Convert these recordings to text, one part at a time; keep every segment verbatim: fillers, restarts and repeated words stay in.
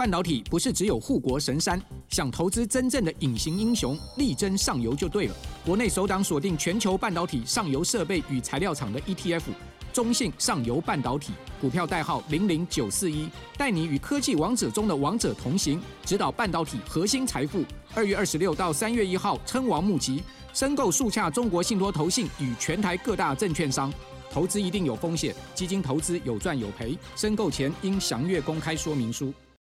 半导体不是只有护国神山，想投资真正的隐形英雄，力争上游就对了。国内首档锁定全球半导体上游设备与材料厂的 E T F， 中信上游半导体，股票代号零零九四一，带你与科技王者中的王者同行，指导半导体核心财富。二月二十六到三月一号称王募集，申购速洽中国信托投信与全台各大证券商。投资一定有风险，基金投资有赚有赔，申购前应详阅公开说明书。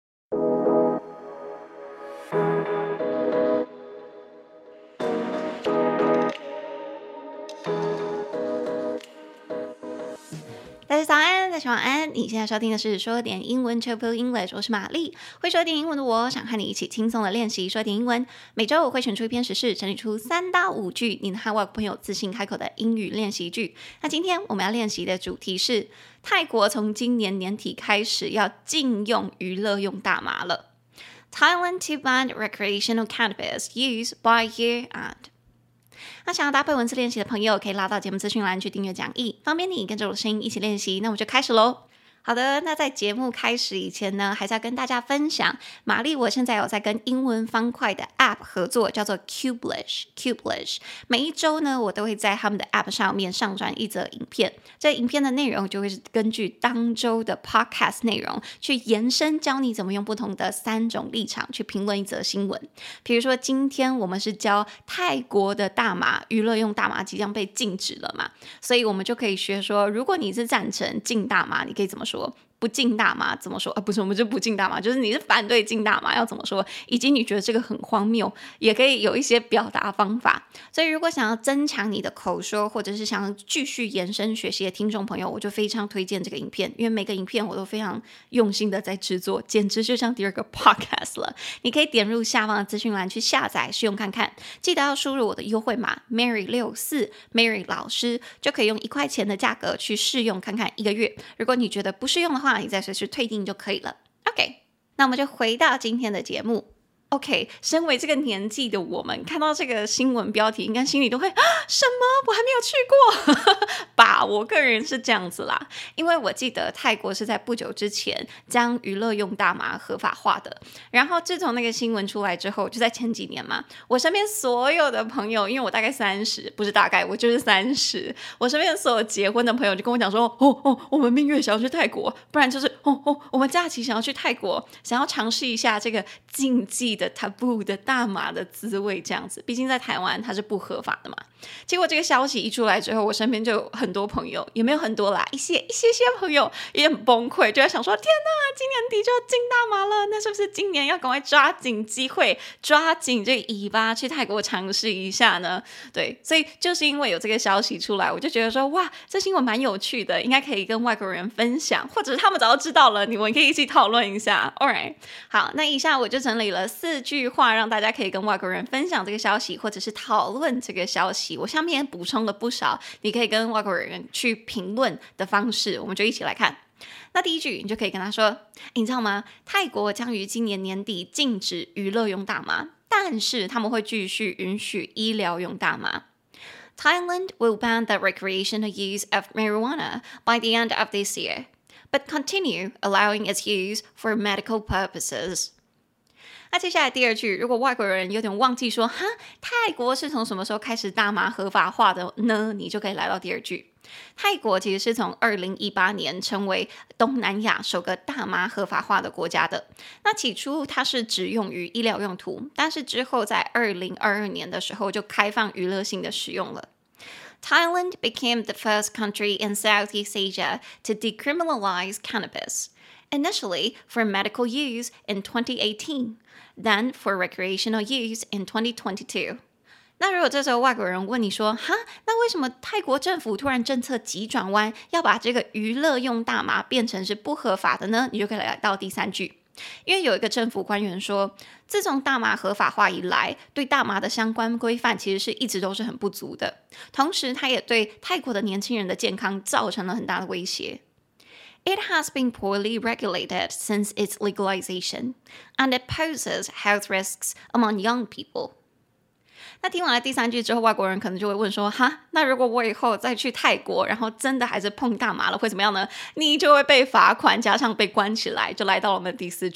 大家早安，大家晚安。你现在收听的是说点英文 Triple English， 我是玛丽。会说点英文的我，想和你一起轻松的练习说点英文。每周我会选出一篇时事，整理出三到五句你和外国朋友自信开口的英语练习句。那今天我们要练习的主题是泰国从今年年底开始要禁用娱乐用大麻了。Thailand to ban recreational cannabis use by year end。那想要搭配文字练习的朋友，可以拉到节目资讯栏去订阅讲义，方便你跟着我的声音一起练习。那我们就开始咯。好的，那在节目开始以前呢，还是要跟大家分享，玛丽我现在有在跟英文方块的 App 合作，叫做 Cublish Cublish。每一周呢，我都会在他们的 App 上面上传一则影片，这影片的内容就会是根据当周的 Podcast 内容去延伸，教你怎么用不同的三种立场去评论一则新闻。比如说今天我们是教泰国的大麻娱乐用大麻即将被禁止了嘛，所以我们就可以学说，如果你是赞成禁大麻，你可以怎么说？不禁大麻怎么说？呃，不是，我们就不禁大麻，就是你是反对禁大麻要怎么说，以及你觉得这个很荒谬，也可以有一些表达方法。所以如果想要增强你的口说，或者是想要继续延伸学习的听众朋友，我就非常推荐这个影片，因为每个影片我都非常用心的在制作，简直就像第二个 podcast 了。你可以点入下方的资讯栏去下载试用看看，记得要输入我的优惠码 Mary 六四 Mary 老师，就可以用一块钱的价格去试用看看一个月。如果你觉得不适用的话，你再随时退订就可以了。 OK， 那我们就回到今天的节目。OK， 身为这个年纪的我们，看到这个新闻标题，应该心里都会啊，什么？我还没有去过吧？我个人是这样子啦，因为我记得泰国是在不久之前将娱乐用大麻合法化的。然后自从那个新闻出来之后，就在前几年嘛，我身边所有的朋友，因为我大概三十，不是大概，我就是三十，我身边所有结婚的朋友就跟我讲说，哦哦，我们蜜月想要去泰国，不然就是哦哦，我们假期想要去泰国，想要尝试一下这个禁忌的 taboo 的大麻的滋味，这样子，毕竟在台湾它是不合法的嘛。结果这个消息一出来之后，我身边就有很多朋友，也没有很多啦，一些一些些朋友也很崩溃，就在想说，天哪，今年底就要禁大麻了，那是不是今年要赶快抓紧机会，抓紧这个尾巴去泰国尝试一下呢？对，所以就是因为有这个消息出来，我就觉得说，哇，这新闻蛮有趣的，应该可以跟外国人分享，或者是他们早就知道了，你们可以一起讨论一下。 Alright， 好，那以下我就整理了四句话，让大家可以跟外国人分享这个消息，或者是讨论这个消息。我下面补充了不少你可以跟外国人去评论的方式，我们就一起来看。那第一句你就可以跟他说，你知道吗？泰国将于今年年底禁止娱乐用大麻，但是他们会继续允许医疗用大麻。Thailand will ban the recreational use of marijuana by the end of this year, but continue allowing its use for medical purposes.那接下来第二句，如果外国人有点忘记说，哈，泰国是从什么时候开始大麻合法化的呢？你就可以来到第二句。泰国其实是从二零一八年成为东南亚首个大麻合法化的国家的。那起初它是只用于医疗用途，但是之后在二零二二年的时候就开放娱乐性的使用了。Thailand became the first country in Southeast Asia to decriminalize cannabis.Initially for medical use in twenty eighteen, then for recreational use in twenty twenty-two. 那如果这时候外国人问你说，哈，那为什么泰国政府突然政策急转弯，要把这个娱乐用大麻变成是不合法的呢？你就可以来到第三句。因为有一个政府官员说，自从大麻合法化以来，对大麻的相关规范其实是一直都是很不足的，同时它也对泰国的年轻人的健康造成了很大的威胁。It has been poorly regulated since its legalization, and it poses health risks among young people. 那听完了第三句之后，外国人可能就会问说，哈，那如果我以后再去泰国，然后真的还是碰大麻了，会怎么样呢？你就会被罚款，加上被关起来，就来到了我们的第四句。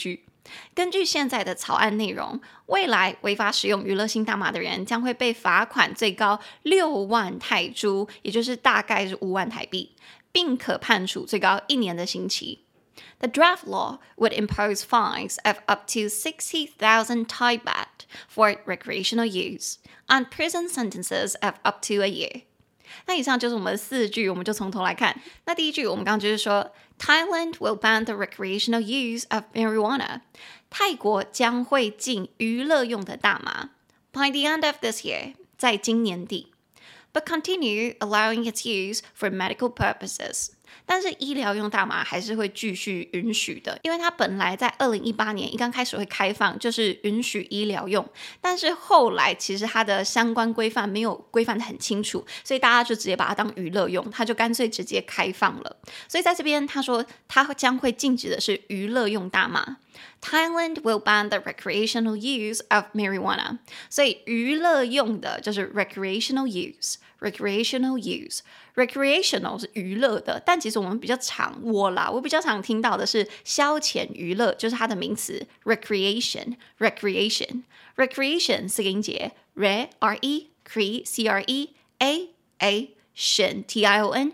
根据现在的草案内容，未来违法使用娱乐性大麻的人将会被罚款最高六万泰铢，也就是大概是五万台币，并可判处最高一年的刑期。The draft law would impose fines of up to sixty thousand Thai baht for recreational use, and prison sentences of up to a year. 那以上就是我们的四句，我们就从头来看。那第一句，我们刚刚就是说 Thailand will ban the recreational use of marijuana. 泰国将会禁娱乐用的大麻 by the end of this year, 在今年底。But continue allowing its use for medical purposes. 但是医疗用大麻还是会继续允许的，因为它本来在二零一八年一刚开始会开放，就是允许医疗用，但是后来其实它的相关规范没有规范得很清楚，所以大家就直接把它当娱乐用，它就干脆直接开放了。所以在这边他说它将会禁止的是娱乐用大麻。Thailand will ban the recreational use of marijuana. 所以娱乐用的就是 recreational use, recreational use. Recreational 是娱乐的，但其实我们比较常我啦，我比较常听到的是消遣娱乐，就是它的名词 recreation, recreation, recreation 四个音节 re, re, cre, c-r-e, a, a, tion, t-i-o-n,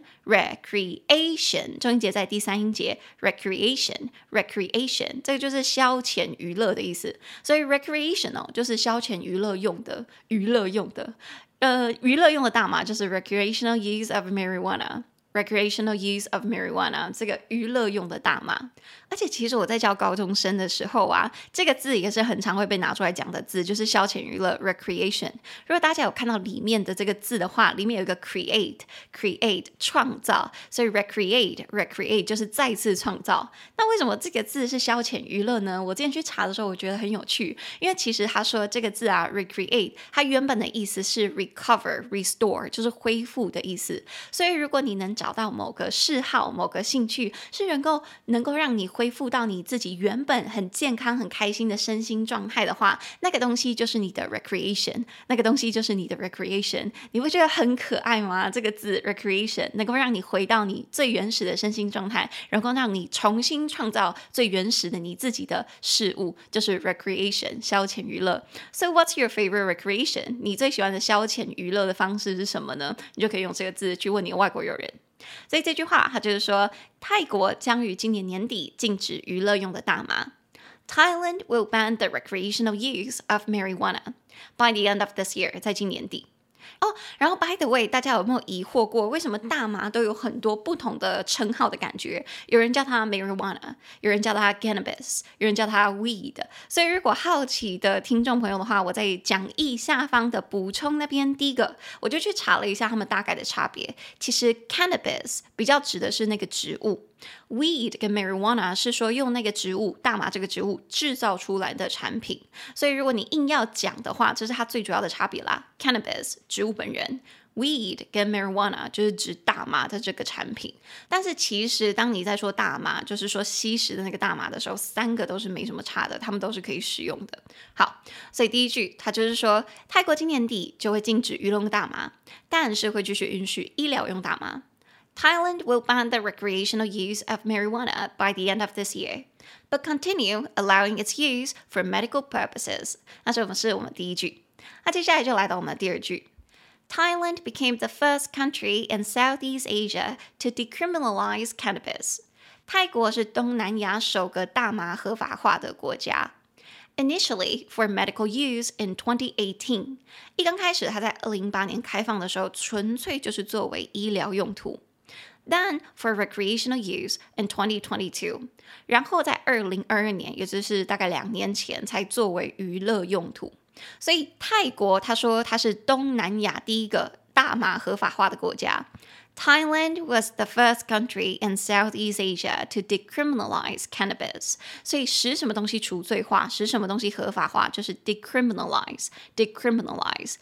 recreation 中音节在第三音节 recreation, recreation 这个就是消遣娱乐的意思，所以 recreational 就是消遣娱乐用的，娱乐用的。呃，娱乐用的大麻就是 recreational use of marijuana. Recreational use of marijuana 这个娱乐用的大麻。而且其实我在教高中生的时候啊，这个字也是很常会被拿出来讲的字，就是消遣娱乐 recreation。如果大家有看到里面的这个字的话，里面有一个 create create 创造，所以 recreate recreate 就是再次创造。那为什么这个字是消遣娱乐呢？我之前去查的时候我觉得很有趣，因为其实他说这个字啊 recreate 它原本的意思是 recover restore 就是恢复的意思，所以如果你能找到某个嗜好某个兴趣是能够能够让你恢复到你自己原本很健康很开心的身心状态的话，那个东西就是你的 recreation 那个东西就是你的 recreation 你会觉得很可爱吗？这个字 recreation 能够让你回到你最原始的身心状态，能够让你重新创造最原始的你自己的事物，就是 recreation 消遣娱乐。 So what's your favorite recreation? 你最喜欢的消遣娱乐的方式是什么呢？你就可以用这个字去问你的外国友人。所以这句话它就是说泰国将于今年年底禁止娱乐用的大麻。 Thailand will ban the recreational use of marijuana by the end of this year 在今年底。哦，然后 by the way 大家有没有疑惑过为什么大麻都有很多不同的称号的感觉？有人叫它 marijuana， 有人叫它 cannabis， 有人叫它 weed。 所以如果好奇的听众朋友的话，我在讲义下方的补充那边第一个我就去查了一下他们大概的差别。其实 cannabis 比较指的是那个植物， weed 跟 marijuana 是说用那个植物大麻这个植物制造出来的产品，所以如果你硬要讲的话，这是它最主要的差别啦。 cannabis 植物本人， weed 跟 marijuana 就是指大麻的这个产品。但是其实当你在说大麻就是说吸食的那个大麻的时候，三个都是没什么差的，他们都是可以使用的。好，所以第一句它就是说泰国今年底就会禁止娱乐用大麻，但是会继续允许医疗用大麻。Thailand will ban the recreational use of marijuana by the end of this year, but continue allowing its use for medical purposes. 那这是我们第一句。那接下来就来到我们的第二句。Thailand became the first country in Southeast Asia to decriminalize cannabis. 泰国是东南亚首个大麻合法化的国家。Initially for medical use in twenty eighteen. 一刚开始它在二零一八年开放的时候，纯粹就是作为医疗用途。Then for recreational use in twenty twenty-two. 然后在二零二二年，也就是大概两年前才作为娱乐用途。所以泰国他说它是东南亚第一个大麻合法化的国家。Thailand was the first country in Southeast Asia to decriminalize cannabis. 所以使什么东西除罪化，使什么东西合法化，就是 decriminalize, decriminalize,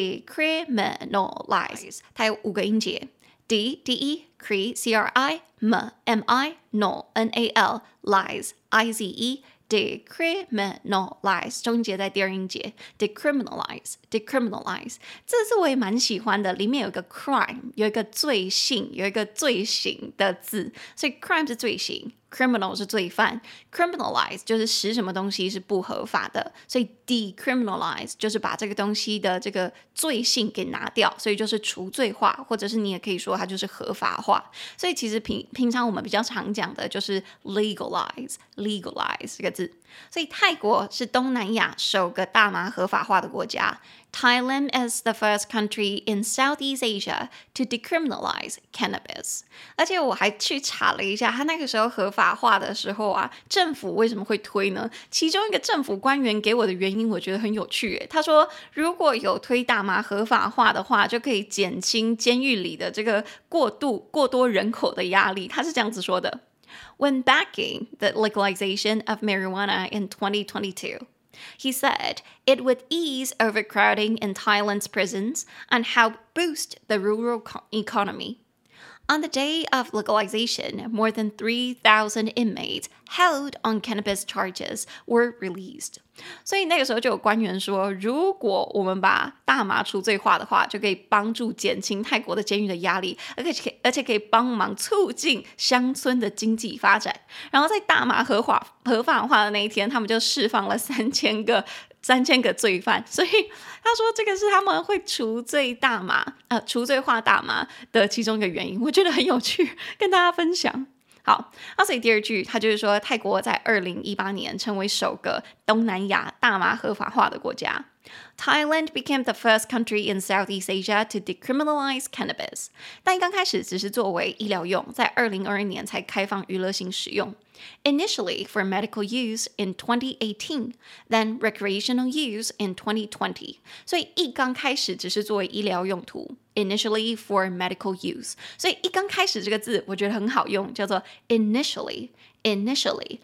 decriminalize. 它有五个音节 D, D-E, cri, C-R-I, M, M-I, no, N-A-L, lies, I-Z-E.Decriminalize 中音节在第二音节 Decriminalize Decriminalize 这字我也蛮喜欢的，里面有一个 crime 有一个罪性有一个罪行的字，所以 crime 是罪行 criminal 是罪犯 criminalize 就是使什么东西是不合法的，所以 decriminalize 就是把这个东西的这个罪性给拿掉，所以就是除罪化，或者是你也可以说它就是合法化。所以其实平平常我们比较常讲的就是 legalize legalize 这个字。所以泰国是东南亚首个大麻合法化的国家。Thailand is the first country in Southeast Asia to decriminalize cannabis. 而且我还去查了一下，他那个时候合法化的时候啊，政府为什么会推呢？其中一个政府官员给我的原因，我觉得很有趣耶。他说，如果有推大麻合法化的话，就可以减轻监狱里的这个过度过多人口的压力。他是这样子说的。When backing the legalization of marijuana in twenty twenty-two,he said it would ease overcrowding in Thailand's prisons and help boost the rural economy. On the day of legalization, more than three thousand inmates held on cannabis charges were released. 所以那个时候就有官员说，如果我们把大麻除罪化的话，就可以帮助减轻泰国的监狱的压力，而且而且可以帮忙促进乡村的经济发展。然后在大麻合法合法化的那一天，他们就释放了三千个三千个罪犯。所以他说这个是他们会除罪大麻呃除罪化大麻的其中一个原因，我觉得很有趣，跟大家分享。好，那所以第二句，他就是说，泰国在二零一八年成为首个东南亚大麻合法化的国家。Thailand became the first country in Southeast Asia to decriminalize cannabis. 但刚开始只是作为医疗用，在二零二二年才开放娱乐性使用。Initially for medical use in twenty eighteen, then recreational use in twenty twenty. 所以一刚开始只是作为医疗用途。Initially for medical use. 所以一刚开始这个字我觉得很好用，叫做 initially, initially,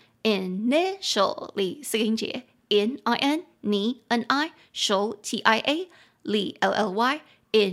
initially 四个音节 in, in, ni, ni, shou, tia, li, lly,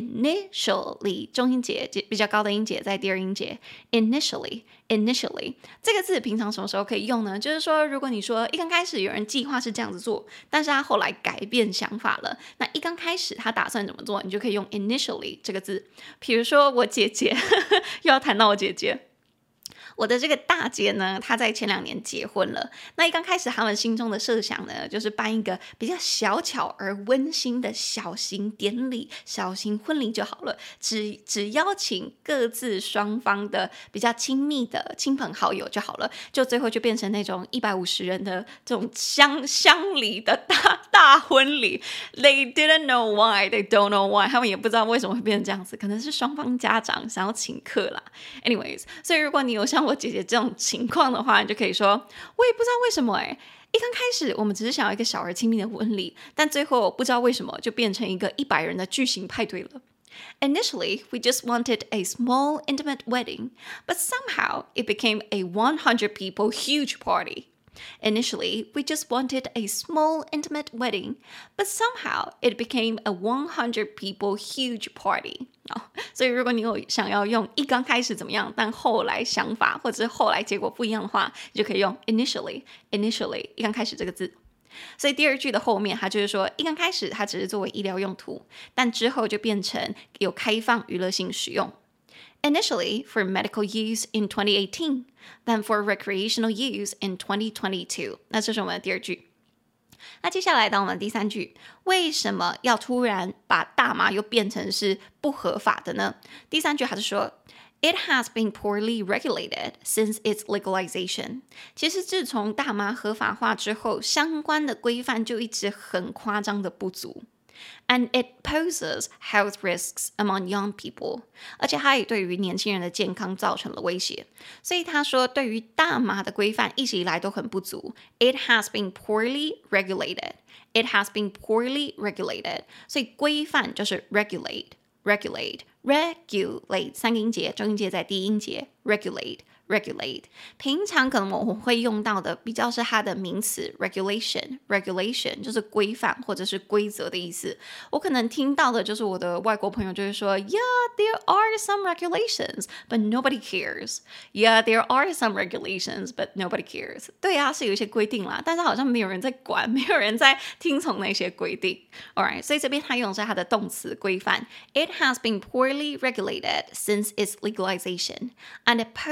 initially 中音节比较高的音节在第二音节 initially, initially 这个字平常什么时候可以用呢？就是说如果你说一刚开始有人计划是这样子做，但是他后来改变想法了，那一刚开始他打算怎么做，你就可以用 initially 这个字。比如说我姐姐又要谈到我姐姐，我的这个大姐呢，她在前两年结婚了。那一刚开始，他们心中的设想呢，就是办一个比较小巧而温馨的小型典礼、小型婚礼就好了。只只邀请各自双方的比较亲密的亲朋好友就好了。就最后就变成那种一百五十人的这种乡乡里的大大婚礼。They didn't know why, they don't know why， 他们也不知道为什么会变成这样子，可能是双方家长想要请客啦。Anyways， 所以如果你有像我姐姐这种情况的话，你就可以说，我也不知道为什么哎，一刚开始我们只是想要一个小而亲密的婚礼，但最后不知道为什么就变成一个一百人的巨型派对了。Initially, we just wanted a small, intimate wedding, but somehow it became a one hundred people huge party.Initially, we just wanted a small, intimate wedding, but somehow it became a one hundred people huge party. 哦，所以如果你有想要用一刚开始怎么样，但后来想法或者是后来结果不一样的话，你就可以用 initially, initially 一刚开始这个字。所以第二句的后面，它就是说一刚开始它只是作为医疗用途，但之后就变成有开放娱乐性使用。Initially for medical use in twenty eighteen, then for recreational use in twenty twenty-two. 那这是我们的第二句。那接下来到我们第三句，为什么要突然把大麻又变成是不合法的呢？第三句还是说 It has been poorly regulated since its legalization. 其实自从大麻合法化之后，相关的规范就一直很夸张的不足。And it poses health risks among young people. 而且它也对于年轻人的健康造成了威胁。所以他说对于大麻的规范一直以来都很不足。It has been poorly regulated. It has been poorly regulated. 所以规范就是 regulate, regulate, regulate 三个音节，中音节在第一音节 regulate regulate 平常可能我们会用到的比较是它的名词 regulation regulation 就是规范或者是规则的意思。我可能听到的就是我的外国朋友就会说 Yeah, there are some regulations, but nobody cares. Yeah, there are some regulations, but nobody cares. 对啊，是有一些规定啦，但是好像没有人在管，没有人在听从那些规定。Alright, 所以这边他用的是它的动词规范。It has been poorly regulated since its legalization, and it poses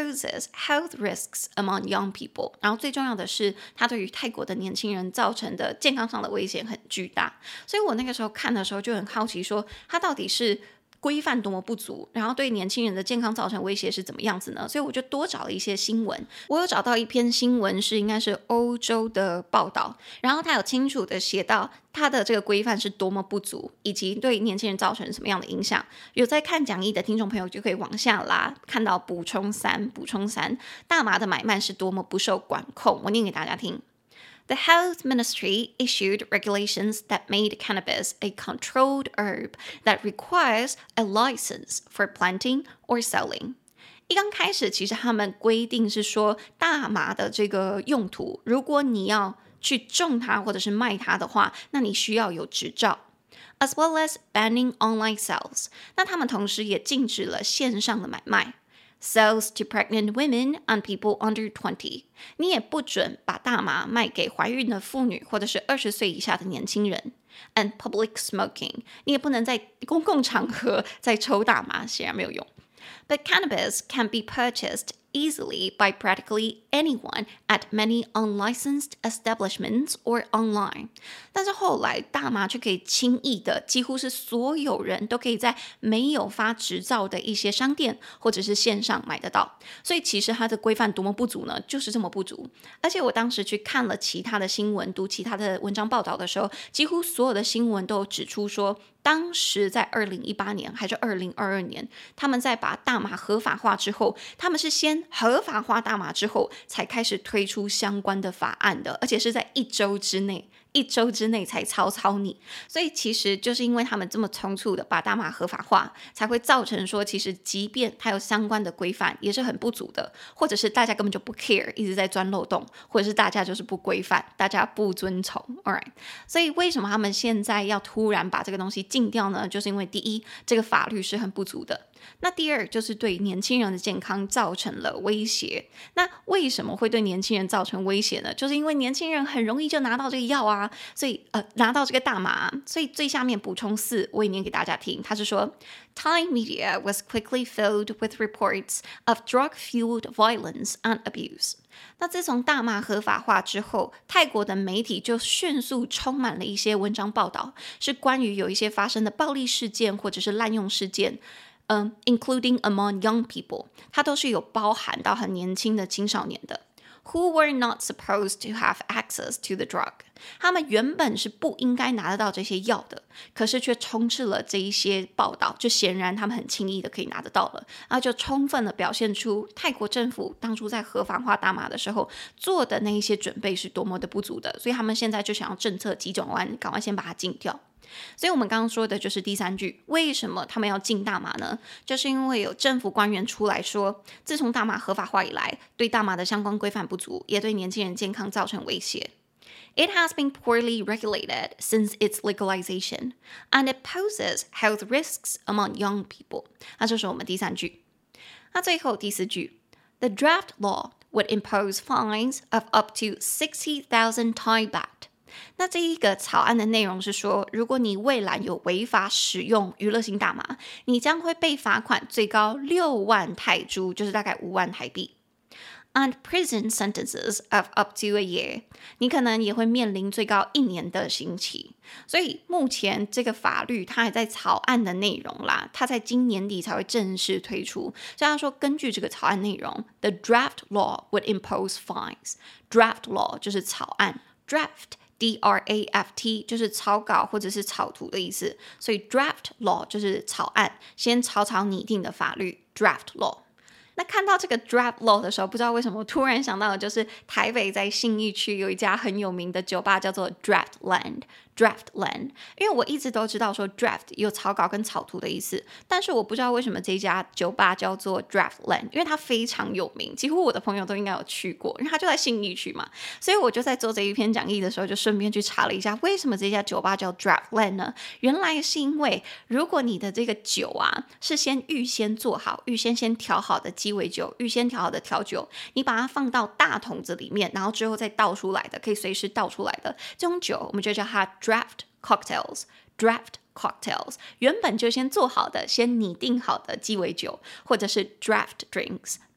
encompasses health risks among young people， 然后最重要的是它对于泰国的年轻人造成的健康上的危险很巨大，所以我那个时候看的时候就很好奇说它到底是规范多么不足，然后对年轻人的健康造成威胁是怎么样子呢？所以我就多找了一些新闻，我有找到一篇新闻是应该是欧洲的报道，然后它有清楚的写到它的这个规范是多么不足，以及对年轻人造成什么样的影响。有在看讲义的听众朋友就可以往下拉，看到补充三，补充三，大麻的买卖是多么不受管控。我念给大家听。The Health Ministry issued regulations that made cannabis a controlled herb that requires a license for planting or selling. 一刚开始，其实他们规定是说，大麻的这个用途，如果你要去种它或者是卖它的话，那你需要有执照。As well as banning online sales. 那他们同时也禁止了线上的买卖。Sales to pregnant women and people under twenty. 你也不准把大麻卖给怀孕的妇女或者是二十岁以下的年轻人。And public smoking. 你也不能在公共场合再抽大麻，显然没有用。But cannabis can be purchased easily by practically anyone at many unlicensed establishments or online. 但是后来大麻却可以轻易的，几乎是所有人都可以在没有发执照的一些商店或者是线上买得到。所以其实它的规范多么不足呢？就是这么不足。而且我当时去看了其他的新闻，读其他的文章报道的时候，几乎所有的新闻都有指出说，当时在二零一八年还是二零二二年，他们在把大麻合法化之后，他们是先合法化大麻之后才开始推出相关的法案的，而且是在一周之内一周之内才草草拟。所以其实就是因为他们这么匆促的把大麻合法化，才会造成说其实即便它有相关的规范也是很不足的，或者是大家根本就不 care， 一直在钻漏洞，或者是大家就是不规范，大家不遵从。 Alright， 所以为什么他们现在要突然把这个东西禁掉呢？就是因为第一，这个法律是很不足的，那第二就是对年轻人的健康造成了威胁。那为什么会对年轻人造成威胁呢？就是因为年轻人很容易就拿到这个药啊，所以呃拿到这个大麻、啊，所以最下面补充四，我也念给大家听。他是说 ，Thai media was quickly filled with reports of drug-fueled violence and abuse。那自从大麻合法化之后，泰国的媒体就迅速充满了一些文章报道，是关于有一些发生的暴力事件或者是滥用事件。Um, including among young people， 它都是有包含到很年轻的青少年的。Who were not supposed to have access to the drug， 他们原本是不应该拿得到这些药的，可是却充斥了这一些报道，就显然他们很轻易的可以拿得到了，然后就充分的表现出泰国政府当初在合法化大麻的时候做的那一些准备是多么的不足的，所以他们现在就想要政策急转弯，赶快先把它禁掉。所以我们刚刚说的就是第三句，为什么他们要禁大麻呢？就是因为有政府官员出来说，自从大麻合法化以来，对大麻的相关规范不足，也对年轻人健康造成威胁。It has been poorly regulated since its legalization, and it poses health risks among young people. 那这是我们第三句。那最后第四句 ，The draft law would impose fines of up to sixty thousand Thai baht.那这一个草案的内容是说，如果你未来有违法使用娱乐性大麻，你将会被罚款最高六万泰铢，就是大概五万台币。And prison sentences of up to a year， 你可能也会面临最高一年的刑期。所以目前这个法律它还在草案的内容啦，它在今年底才会正式推出。所以他说，根据这个草案内容 ，the draft law would impose fines。draft law 就是草案 ，draft。D R A F T 就是草稿或者是草图的意思，所以 draft law 就是草案，先草草拟定的法律 draft law。那看到这个 draft law 的时候，不知道为什么我突然想到的就是台北在信义区有一家很有名的酒吧叫做 Draftland Draftland， 因为我一直都知道说 draft 有草稿跟草图的意思，但是我不知道为什么这家酒吧叫做 Draftland， 因为它非常有名，几乎我的朋友都应该有去过，因为它就在信义区嘛，所以我就在做这一篇讲义的时候，就顺便去查了一下，为什么这家酒吧叫 Draftland 呢？原来是因为如果你的这个酒啊是先预先做好、预先先调好的鸡尾酒、预先调好的调酒，你把它放到大桶子里面，然后之后再倒出来的，可以随时倒出来的这种酒，我们就叫它Draft cocktails, draft cocktails， 原本就先做好的、先拟定好的鸡尾酒，或者是 draft drinks,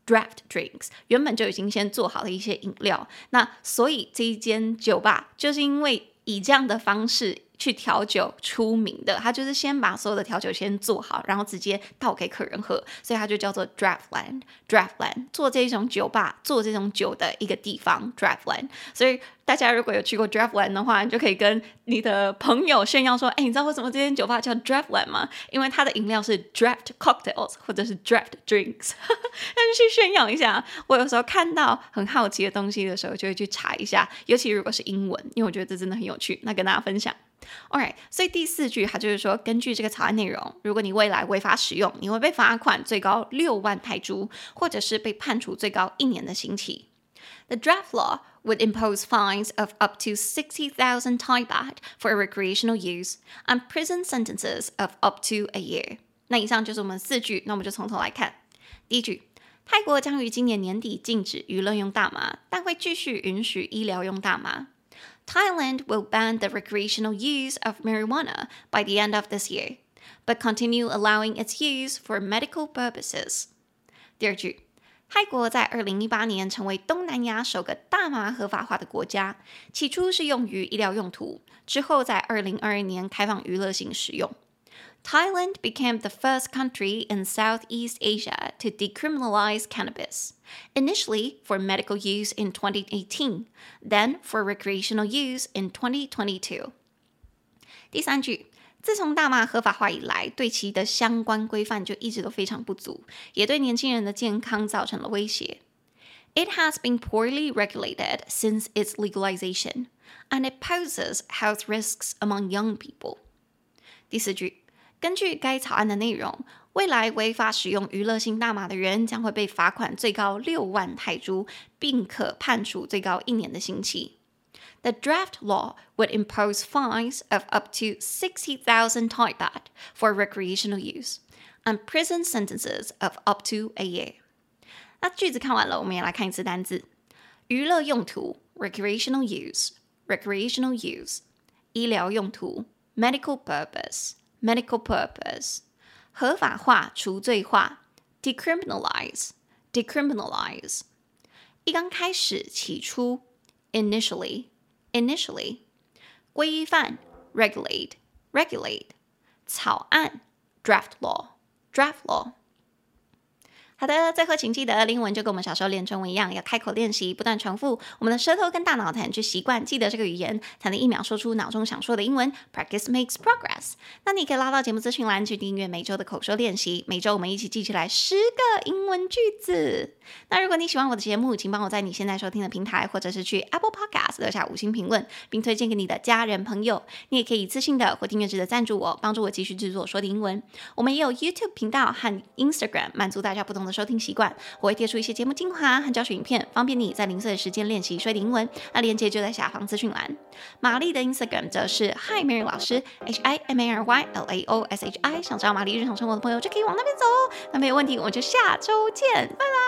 draft drinks， 原本就已经先做好了一些饮料。那所以这一间酒吧就是因为以这样的方式去调酒出名的，他就是先把所有的调酒先做好，然后直接倒给客人喝，所以他就叫做 Draftland。 Draftland 做这种酒吧做这种酒的一个地方 Draftland。 所以大家如果有去过 Draftland 的话，你就可以跟你的朋友炫耀说，哎，你知道为什么这间酒吧叫 Draftland 吗？因为它的饮料是 Draft Cocktails 或者是 Draft Drinks 那就去炫耀一下。我有时候看到很好奇的东西的时候就会去查一下，尤其如果是英文，因为我觉得这真的很有趣，那跟大家分享。Alright， 所以第四句它就是说，根据这个草案内容，如果你未来违法使用，你会被罚款最高六万泰铢，或者是被判处最高一年的刑期。The draft law would impose fines of up to sixty thousand Thai baht for recreational use and prison sentences of up to a year。 那以上就是我们四句，那我们就从头来看。第一句，泰国将于今年年底禁止娱乐用大麻，但会继续允许医疗用大麻。Thailand will ban the recreational use of marijuana by the end of this year, but continue allowing its use for medical purposes. 第二句，泰国在二零一八年成为东南亚首个大麻合法化的国家，起初是用于医疗用途，之后在二零二二年开放娱乐性使用。Thailand became the first country in Southeast Asia to decriminalize cannabis, initially for medical use in twenty eighteen, then for recreational use in twenty twenty-two. 第三句，自从大麻合法化以来，对其的相关规范就一直都非常不足，也对年轻人的健康造成了威胁。It has been poorly regulated since its legalization, and it poses health risks among young people. 第四句，根据该草案的内容，未来违法使用娱乐性大麻的人将会被罚款最高六万泰铢，并可判处最高一年的刑期。The draft law would impose fines of up to sixty thousand Thai baht for recreational use, and prison sentences of up to a year. 那句子看完了，我们也来看一次单字。娱乐用途 recreational use, recreational use. 医疗用途 medical purpose, medical purpose. 合法化、除罪化 decriminalize, decriminalize. 一刚开始、起初 initially, initially. 规范 regulate, regulate. 草案 draft law, draft law. 好的，最后请记得，英文就跟我们小时候练中文一样，要开口练习，不断重复，我们的舌头跟大脑才能去习惯记得这个语言，才能一秒说出脑中想说的英文。Practice makes progress。那你可以拉到节目资讯栏去订阅每周的口说练习，每周我们一起记起来十个英文句子。那如果你喜欢我的节目，请帮我在你现在收听的平台，或者是去 Apple Podcast 留下五星评论，并推荐给你的家人朋友。你也可以一次性的或订阅制的赞助我，帮助我继续制作说的英文。我们也有 YouTube 频道和 Instagram， 满足大家不同的收听习惯，我会贴出一些节目精华和教学影片，方便你在零碎的时间练习说的英文。那链接就在下方资讯栏。玛丽的 Instagram 则是 Hi Mary 老师 H I M A R Y L A O S H I。想知道玛丽日常生活的朋友就可以往那边走哦。那没有问题，我们就下周见，拜拜。